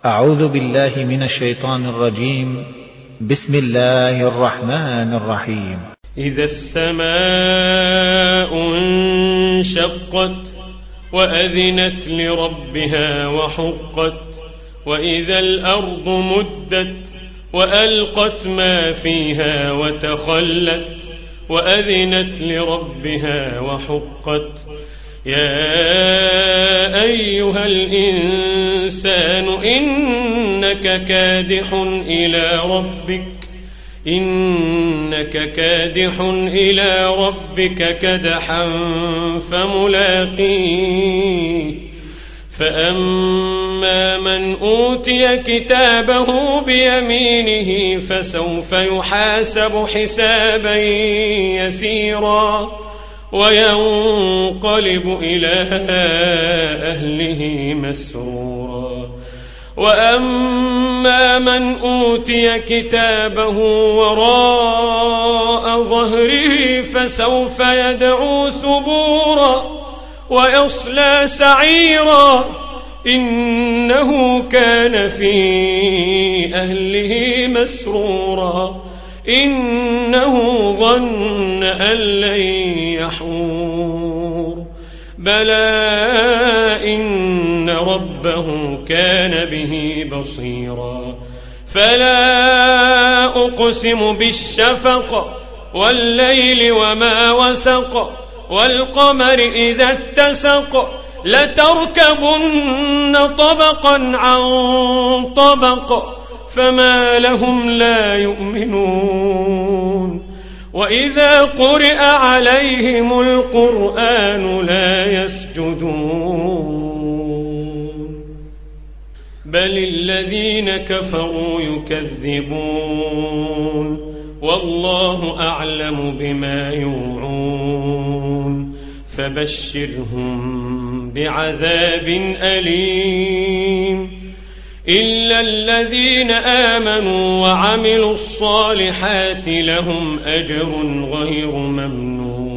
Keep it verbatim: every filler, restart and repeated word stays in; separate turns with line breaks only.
أعوذ بالله من الشيطان الرجيم. بسم الله الرحمن الرحيم.
إذا السماء انشقت وأذنت لربها وحقت وإذا الأرض مدت وألقت ما فيها وتخلت وأذنت لربها وحقت يا أيها الإنسان إنك كادح إلى ربك إنك كادح إلى ربك كدحا فملاقيه فأما من أوتي كتابه بيمينه فسوف يحاسب حسابا يسيرا وينقلب إلى أهله مسرورا وأما من أوتي كتابه وراء ظهره فسوف يدعو ثبورا ويصلى سعيرا إنه كان في أهله مسرورا إنه ظن أن لن يحور بلى إن ربه كان به بصيرا فلا أقسم بالشفق والليل وما وسق والقمر إذا اتسق لتركبن طبقا عن طبق فما لهم لا يؤمنون وإذا قرئ عليهم القرآن لا يسجدون بل الذين كفروا يكذبون والله أعلم بما يوعون فبشرهم بعذاب أليم إلا الذين آمنوا وعملوا الصالحات لهم أجر غير ممنون